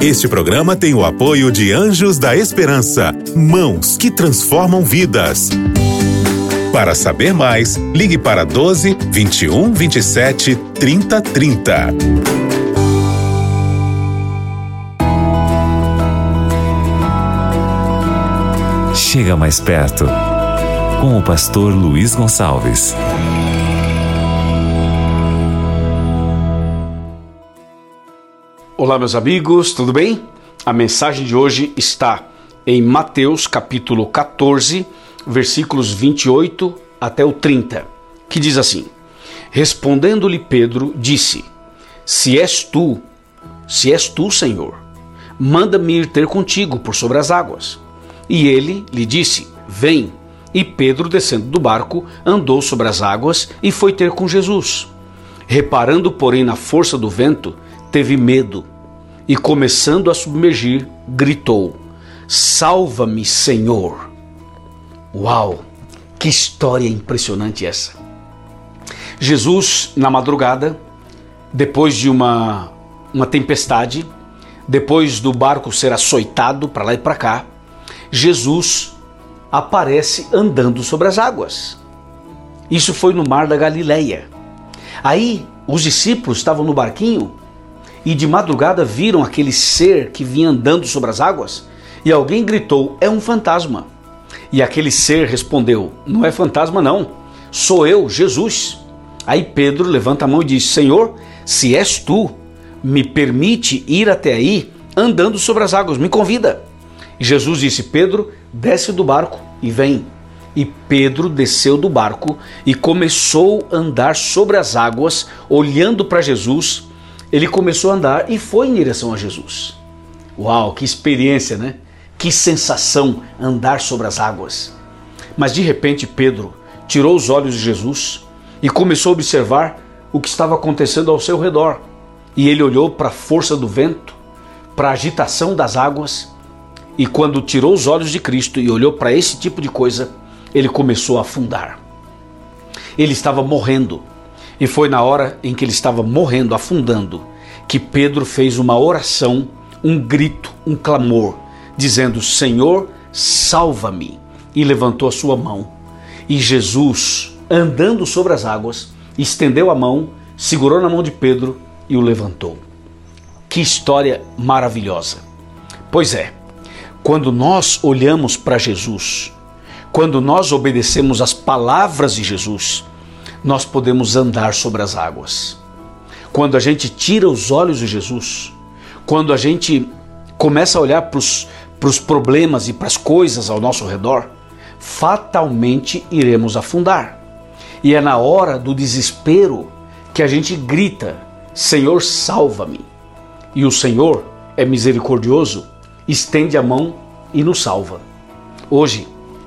Este programa tem o apoio de Anjos da Esperança, mãos que transformam vidas. Para saber mais, ligue para 12 21 27 30 30. Chega mais perto, com o pastor Luiz Gonçalves. Olá, meus amigos, tudo bem? A mensagem de hoje está em Mateus capítulo 14, versículos 28 até o 30, que diz assim: Respondendo-lhe Pedro, disse: Se és tu, Senhor, manda-me ir ter contigo por sobre as águas. E ele lhe disse: Vem. E Pedro, descendo do barco, andou sobre as águas e foi ter com Jesus. Reparando, porém, na força do vento, teve medo e, começando a submergir, gritou: Salva-me, Senhor! Uau! Que história impressionante essa! Jesus, na madrugada, depois de uma tempestade, depois do barco ser açoitado para lá e para cá, Jesus aparece andando sobre as águas. Isso foi no mar da Galileia. Aí os discípulos estavam no barquinho e de madrugada viram aquele ser que vinha andando sobre as águas e alguém gritou: é um fantasma. E aquele ser respondeu: não é fantasma não, sou eu, Jesus. Aí Pedro levanta a mão e diz: Senhor, se és tu, me permite ir até aí andando sobre as águas, me convida. E Jesus disse: Pedro, desce do barco e vem. E Pedro desceu do barco e começou a andar sobre as águas, olhando para Jesus. Ele começou a andar e foi em direção a Jesus. Uau, que experiência, né? Que sensação andar sobre as águas. Mas de repente Pedro tirou os olhos de Jesus e começou a observar o que estava acontecendo ao seu redor. E ele olhou para a força do vento, para a agitação das águas, e quando tirou os olhos de Cristo e olhou para esse tipo de coisa, ele começou a afundar. Ele estava morrendo. E foi na hora em que ele estava morrendo, afundando, que Pedro fez uma oração, um grito, um clamor, dizendo: Senhor, salva-me. E levantou a sua mão. E Jesus, andando sobre as águas, estendeu a mão, segurou na mão de Pedro e o levantou. Que história maravilhosa! Pois é, quando nós olhamos para Jesus, quando nós obedecemos às palavras de Jesus, nós podemos andar sobre as águas. Quando a gente tira os olhos de Jesus, quando a gente começa a olhar para os problemas e para as coisas ao nosso redor, fatalmente iremos afundar. E é na hora do desespero que a gente grita: Senhor, salva-me. E o Senhor é misericordioso, estende a mão e nos salva. Hoje,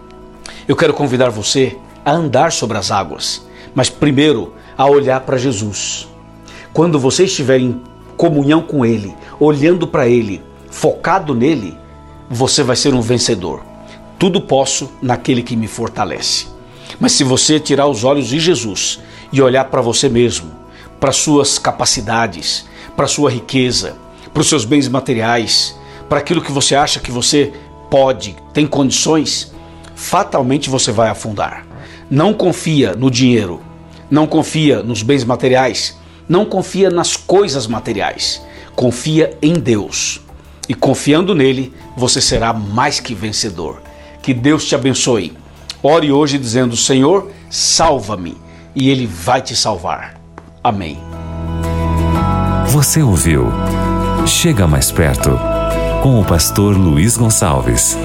eu quero convidar você a andar sobre as águas, mas primeiro a olhar para Jesus. Quando você estiver em comunhão com Ele, olhando para Ele, focado nele, você vai ser um vencedor. Tudo posso naquele que me fortalece. Mas se você tirar os olhos de Jesus e olhar para você mesmo, para suas capacidades, para sua riqueza, para os seus bens materiais, para aquilo que você acha que você pode, tem condições, fatalmente você vai afundar. Não confia no dinheiro, não confia nos bens materiais, não confia nas coisas materiais, confia em Deus. E confiando nele, você será mais que vencedor. Que Deus te abençoe. Ore hoje dizendo: Senhor, salva-me, e Ele vai te salvar. Amém. Você ouviu Chega Mais Perto, com o pastor Luiz Gonçalves.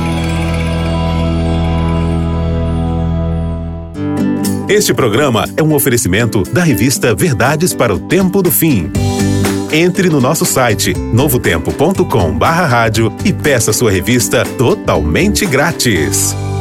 Este programa é um oferecimento da revista Verdades para o Tempo do Fim. Entre no nosso site novotempo.com/rádio e peça sua revista totalmente grátis.